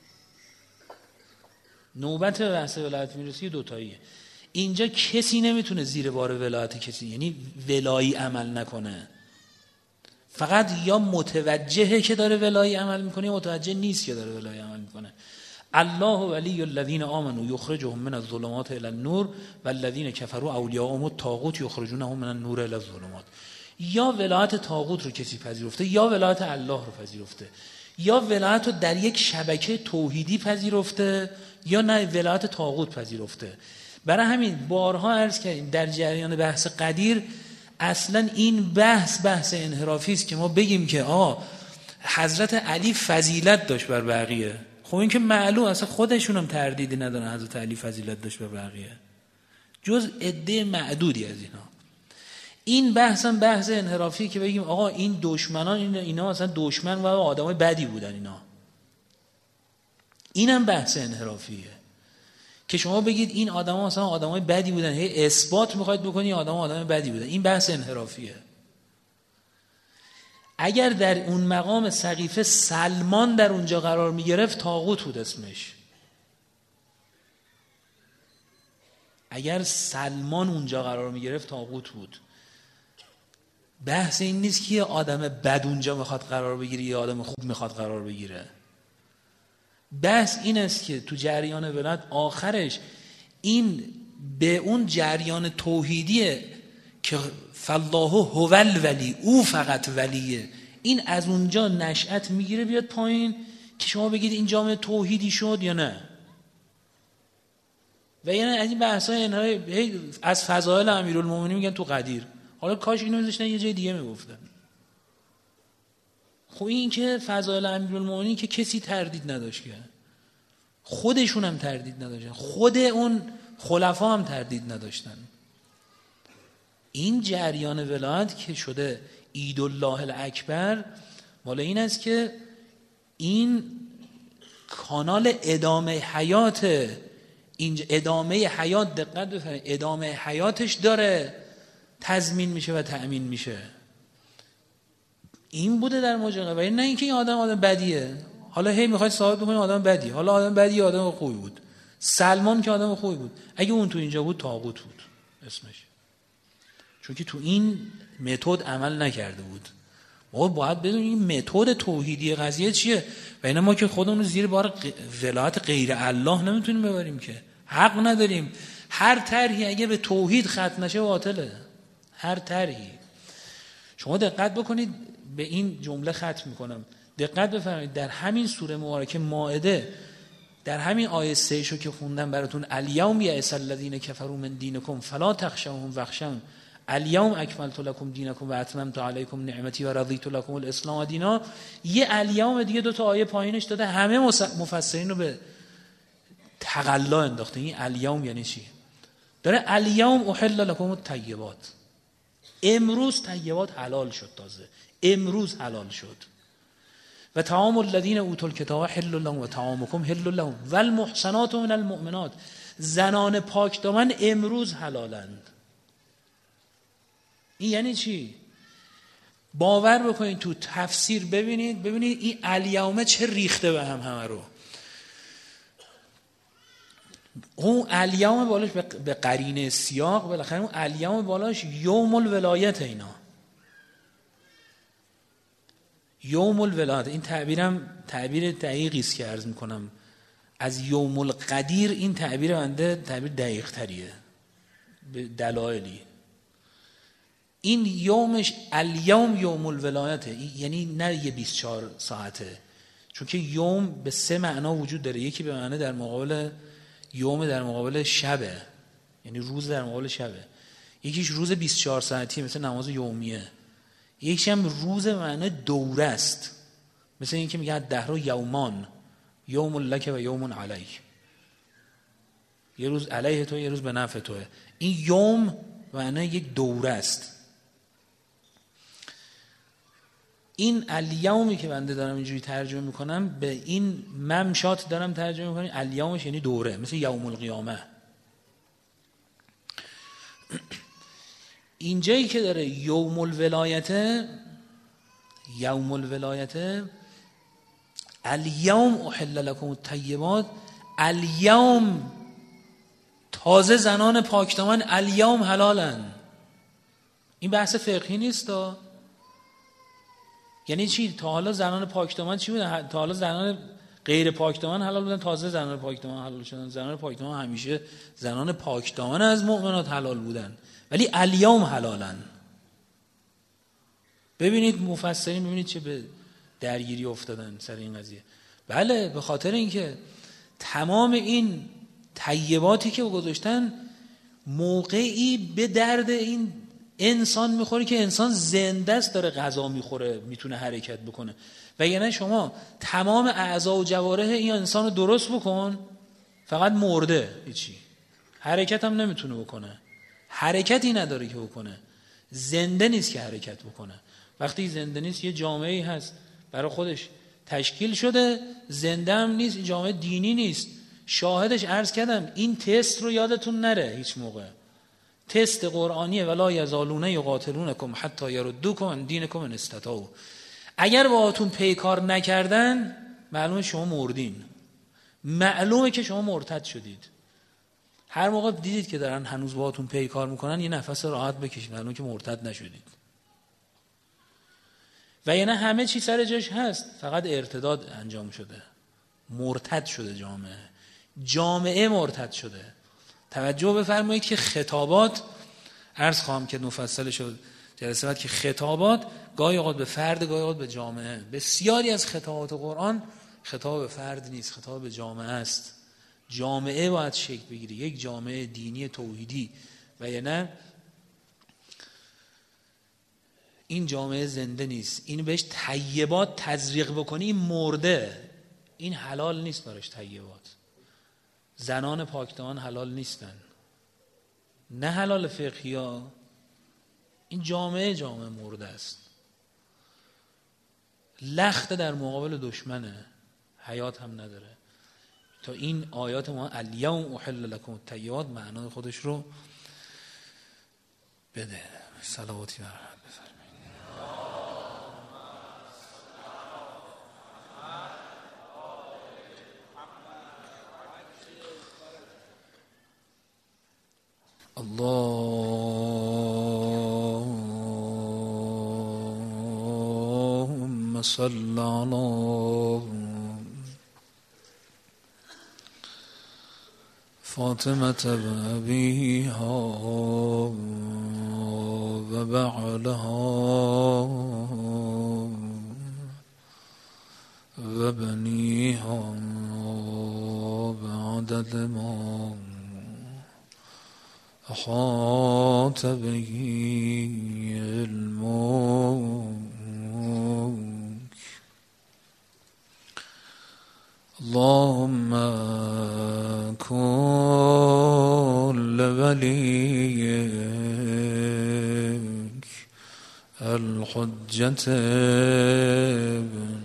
نوبت به بحث ولایت میرسه دوتاییه. اینجا کسی نمیتونه زیر بار ولایت کسی، یعنی ولایی عمل نکنه. فقط یا متوجهه که داره ولایی عمل میکنه یا متوجه نیست که داره ولایی عمل میکنه. الله ولی الذین آمنوا یخرجهم من الظلمات الی النور والذین کفروا اولیاءهم الطاغوت یخرجونهم من النور الی الظلمات. یا ولایت طاغوت رو کسی پذیرفته یا ولایت الله رو پذیرفته، یا ولایت رو در یک شبکه توحیدی پذیرفته یا نه ولایت طاغوت پذیرفته. برای همین بارها عرض کردیم در جریان بحث قدیر اصلا این بحث بحث انحرافی است که ما بگیم که آه حضرت علی فضیلت داشت بر بقیه. خب این که معلوم، اصلا خودشون هم تردیدی ندارن حضرت علی فضیلت داشت بر بقیه جز عده معدودی از اینا. این بحث هم بحث انحرافی که بگیم آقا این دشمنان اینا, اینا اصلا دشمن و آدمای بدی بودن اینا. اینم بحث انحرافیه که شما بگید این آدما مثلا آدمای بدی بودن، هی اثبات میخواید بکنی آدما آدمای بدی بودن. این بحث انحرافیه. اگر در اون مقام سقیفه سلمان در اونجا قرار میگرفت طاغوت بود اسمش. اگر سلمان اونجا قرار میگرفت طاغوت بود. بحث این نیست که یه آدم بد اونجا میخواد قرار بگیره یا آدم خوب میخواد قرار بگیره. بحث این است که تو جریان ولایت آخرش این به اون جریان توحیدیه که فالله هو الولی، او فقط ولیه. این از اونجا نشأت میگیره بیاد پایین که شما بگید این جامعه توحیدی شد یا نه. و یعنی از این بحثای انهای از فضائل امیرالمومنین میگن تو قدیر. حالا کاش اینو میذاشتن یه جای دیگه میگفتن. خب این که فضائل امیرالمومنین که کسی تردید نداشت، که خودشون هم تردید نداشتن، خود اون خلفا هم تردید نداشتن. این جریان ولایت که شده عید الله الاکبر والا این است که این کانال ادامه حیات، این ادامه حیات، دقت بفرمایید، ادامه حیاتش داره تضمین میشه و تأمین میشه. این بوده در ماجرا. و نه اینکه این آدم آدم بدیه، حالا هی میخواید ثابت بکنید آدم بدیه، حالا آدم بدیه آدم خوبی بود. سلمان که آدم خوبی بود، اگه اون تو اینجا بود طاغوت بود اسمش، چون که تو این متد عمل نکرده بود. ما باید بدونیم این متد توحیدی قضیه چیه. و اینا ما که خودمون زیر بار ولایت غیر الله نمیتونیم ببریم، که حق نداریم. هر طرحی اگه به توحید ختم نشه باطله، هر طرحی. شما دقت بکنید، به این جمله ختم میکنم، دقت بفرمایید در همین سوره مبارکه مائده، در همین آیه سه شو که خوندم براتون، الیوم یئس الذین کفروا من دینکم فلا تخشوهم واخشون الیوم اکملت لکم دینکم و اتممت علیکم نعمتی و رضیت لکم الاسلام دینا. یه الیوم دیگه دو تا آیه پایینش داده، همه مفسرین رو به تقلا انداخته. این الیوم یعنی چی؟ داره الیوم احل لکم الطیبات، امروز طیبات حلال شد، تازه امروز حلال شد. و طعام الذین اوتوا الکتاب حل لهم و طعامکم حل لهم و المحصنات من المؤمنات، زنان پاک دامن امروز حلالند. این یعنی چی؟ باور بکنید تو تفسیر ببینید ببینید این الیومه چه ریخته به هم همه رو. اون الیوم بالاش به قرینه سیاق، بالاخره اون الیوم بالاش یوم الولایت. اینا یوم الولایت، این تعبیرم تعبیر دقیقی است که عرض میکنم. از یوم القدیر این تعبیر بنده تعبیر دقیق تریه به دلایلی. این یومش الیوم یوم الولایته، یعنی نه یه بیست و چهار ساعته، چون که یوم به سه معنا وجود داره. یکی به معنی در مقابل یوم در مقابل شبه، یعنی روز در مقابل شبه. یکیش روز بیست و چهار ساعتی مثل نماز یومیه. یکیش هم روز معنی دوره است، مثل این که میگه دهر یومان، یوم لک و یوم علیک، یه روز علیه تو یه روز به نفع توه. این یوم معنی یک دوره است. این الیومی که بنده دارم اینجوری ترجمه میکنم، به این ممشات دارم ترجمه میکنم. الیومش یعنی دوره، مثل یوم القیامه. اینجایی که داره یوم الولایت، یوم الولایت الیوم احل لکم الطیبات، الیوم تازه زنان پاکدامن الیوم حلالن. این بحث فقهی نیست دا. یعنی چی؟ تا حالا زنان پاکدامن چی بودن؟ تا حالا زنان غیر پاکدامن حلال بودن، تازه زنان پاکدامن حلال شدن. زنان پاکدامن همیشه زنان پاکدامن از مؤمنات حلال بودن، ولی الیوم حلالن. ببینید مفسرین، ببینید چه به درگیری افتادن سر این قضیه. بله، به خاطر اینکه تمام این طیباتی که گذاشتن موقعی به درد این انسان میخوره که انسان زنده است، داره غذا میخوره، میتونه حرکت بکنه. و یعنی شما تمام اعضا و جوارح این انسان رو درست بکن، فقط مرده، هیچی حرکت هم نمیتونه بکنه، حرکتی نداره که بکنه، زنده نیست که حرکت بکنه. وقتی زنده نیست یه جامعه‌ای هست برای خودش تشکیل شده، زنده هم نیست، این جامعه دینی نیست. شاهدش عرض کردم، این تست رو یادتون نره هیچ موقع، تست قرآنیه، ولا یزالون یقاتلونکم حتی یردوکم عن دینکم ان استطاعوا. اگر باهاتون پیکار نکردن معلومه شما مردین، معلومه که شما مرتد شدید. هر موقع دیدید که دارن هنوز باهاتون پیکار میکنن یه نفس راحت بکشید، معلومه که مرتد نشدید. و یعنی همه چی سر جاش هست، فقط ارتداد انجام شده، مرتد شده جامعه، جامعه مرتد شده. توجه بفرمایید که خطابات، عرض خواهم که مفصل شد جلسه بعد، که خطابات گاهی اوقات به فرد، گاهی اوقات به جامعه. بسیاری از خطابات قرآن خطاب به فرد نیست، خطاب به جامعه است. جامعه باید شکل بگیره، یک جامعه دینی توحیدی. و یا نه این جامعه زنده نیست، این بهش طیبات تزریق بکنی این مرده، این حلال نیست براش طیبات. زنان پاکدامن حلال نیستن، نه حلال فقهی ها. این جامعه جامعه مرده است، لخت در مقابل دشمنه، حیات هم نداره. تا این آیات ما الیوم احل لکم الطیبات معنای خودش رو بده. صلواتی بر محمد بفرمایید. اللهم صل على فاطمة بأبيها وبعلها وبنيها بعدد ما أحاط به علمك. اللهم كن لوليك الحجة ابن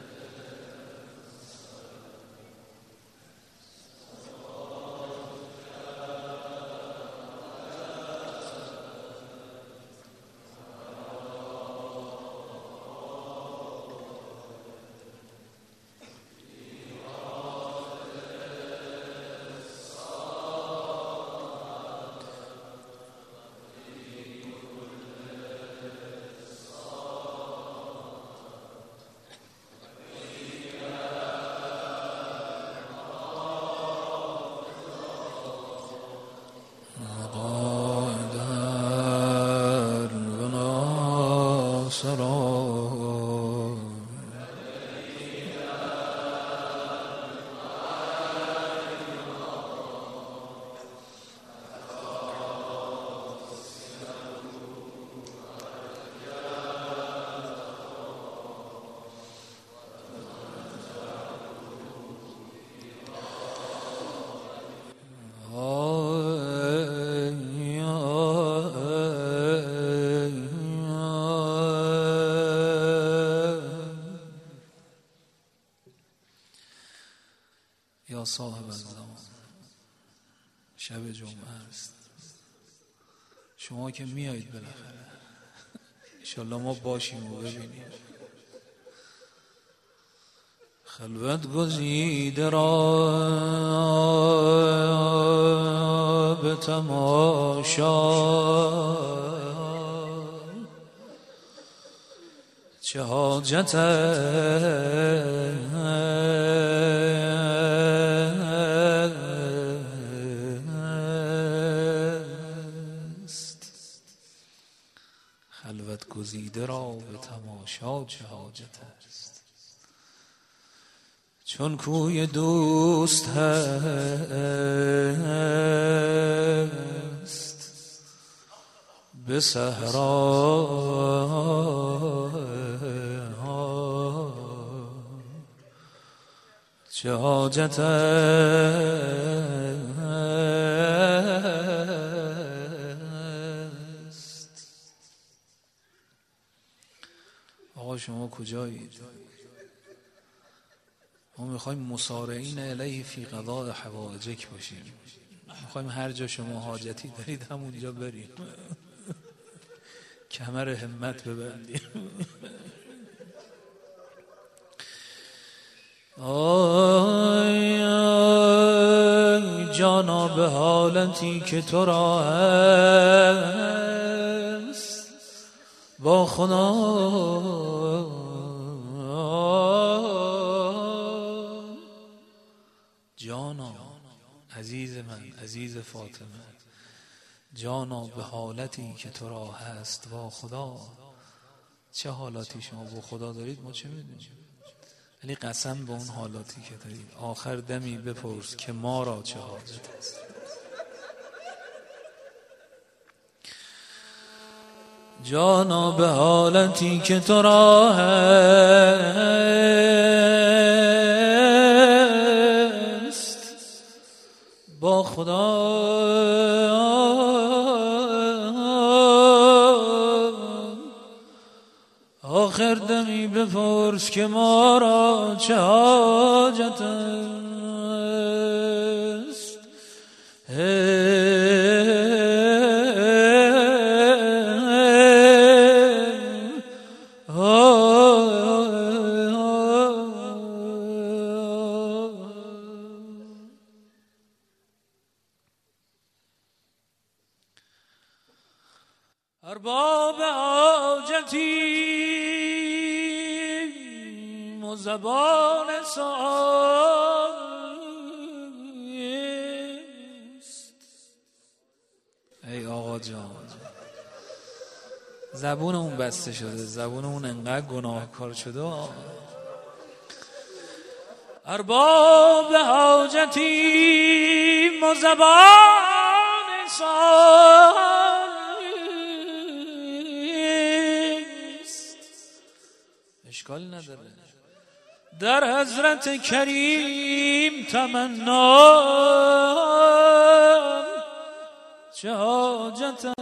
صاحب الزمان. شب جمعه است، شما که میایید بالاخره، انشالله ما باشیم و ببینیم. خلوت گزیده را به تماشا، چه حاجت گزیده را به تماشا چه حاجت است. چون کوی دوست هست به صحرا چه حاجت است. آقا شما کجایید؟ ما میخوایم مسارعین الیه فی قضاء حوائجک باشیم. میخوایم هر جا شما حاجتی دارید همونجا بریم، کمر همت ببندیم. آی آی جانا به حالتی که تو را هست با خدا، جانا عزیز من، عزیز فاطمه، جانا به حالتی که تو را هست با خدا. چه حالاتی شما با خدا دارید ما چه میدونیم، ولی قسم به اون حالاتی که دارید. آخر دمی بپرس که ما را چه حاجت است. جانا به حالتی که تو را هست با خدا، آخر دمی بپرس که ما را چه حاجت است. ارباب حاجتی و زبان سالیست. ای آقا جان، زبونمون بسته شده، زبونمون انقدر گناهکار شده. ارباب حاجتی و زبان سالیست. اشکال نداره، در حضرت کریم تمنا چه حاجت است.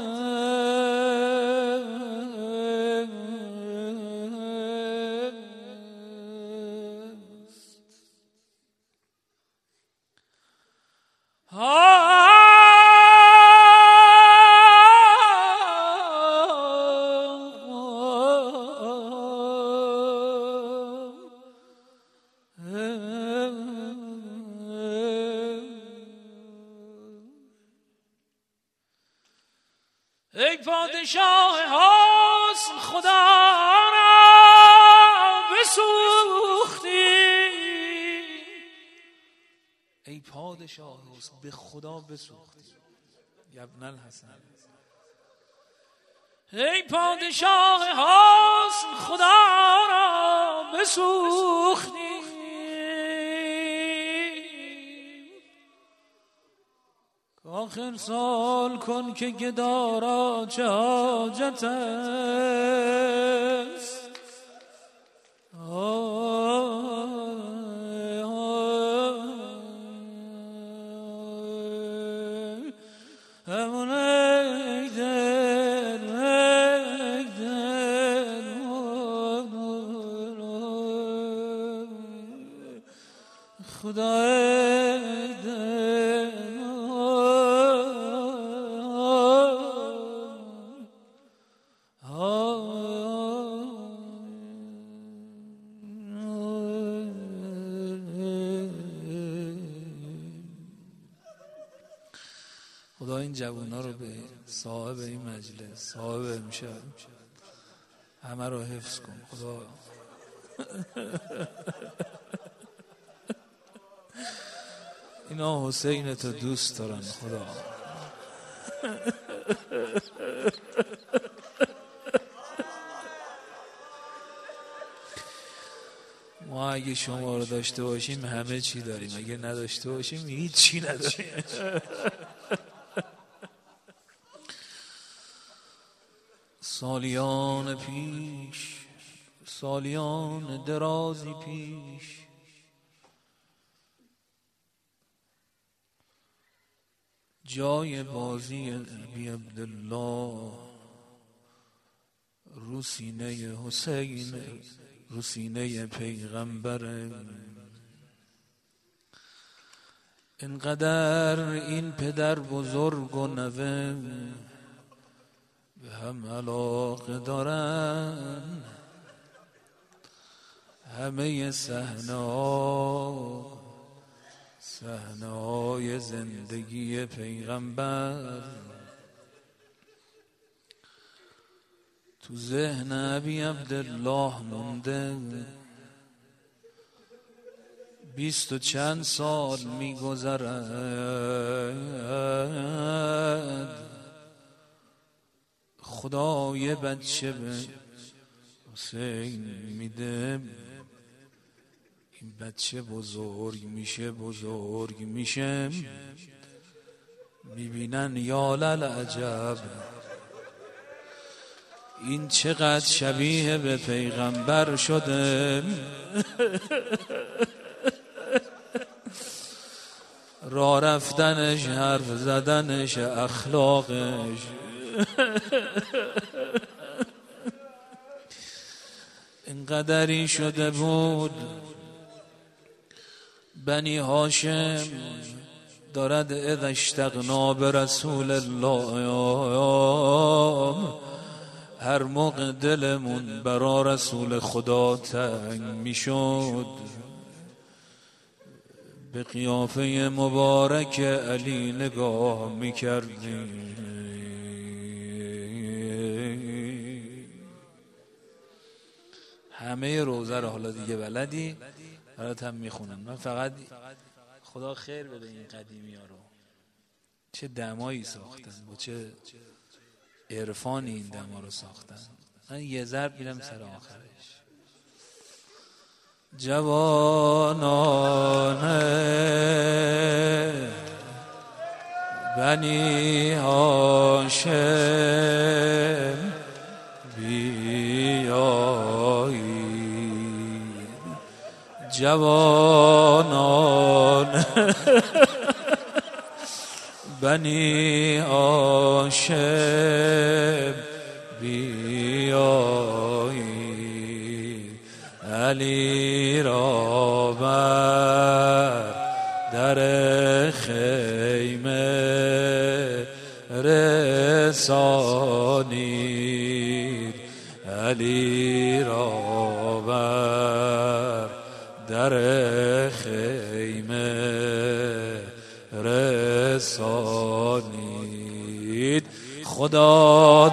ای پادشاه حسن خدا را بسوختی. ای پادشاه حسن به خدا بسوختی ابن الحسن. ای پادشاه حسن خدا را بسوختی. آخر سال کن که گدا را چه حاجت است. آی آی همون ای دل ای دل خدا ای دل خدا این جوونا رو به صاحب این مجلس، صاحب امشب، همه رو حفظ کن خدا. اینا حسین تو دوست دارن خدا. ما اگه شما رو داشته باشیم همه چی داریم، اگه نداشته باشیم هیچ چی نداریم. سالیان پیش، سالیان درازی پیش، جای بازی ابی عبدالله رو سینه حسین، رو سینه پیغمبر. اینقدر این پدر بزرگ و نوه به هم علاقه دارن، همه صحنه‌ها صحنه‌های زندگی پیغمبر تو ذهن ابی عبدالله مونده. بیست و چند سال میگذرد، خدا یه بچه به حسین میده. این بچه بزرگ میشه بزرگ میشه، میبینن یا للعجب این چقدر شبیه به پیغمبر شده. راه رفتنش، حرف زدنش، اخلاقش اینقدری شده بود. بنی هاشم دارد اذا اشتقنا به رسول الله، هر موقع دلمون برا رسول خدا تنگ میشد به قیافه مبارک علی نگاه میکردیم. همه روزه رو حالا دیگه بلدی، برات هم میخونم. من فقط خدا خیر بده این قدیمی ها رو، چه دمایی ساختن، با چه عرفانی این دما رو ساختن. من یه ضرب میرم سر آخرش. جوانان بنی هاشم بیایید، جوانان بنی هاشم بیایید، علی را بر در خیمه رسانید، علی را بر در خیمه رسانید. خدا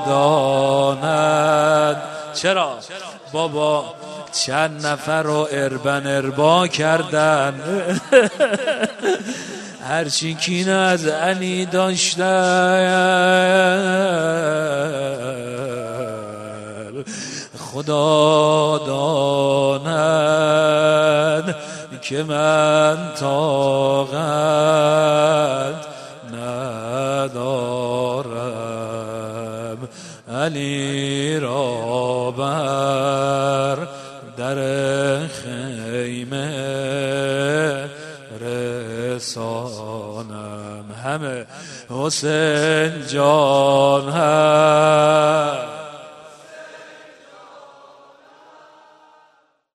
داند چرا بابا چند نفر رو اربن اربا کردن، هرچی کینه از علی داشتن. خدا داند که من طاقت ندارم، علی را بر در خیمه رسانم. همه حسین جان هم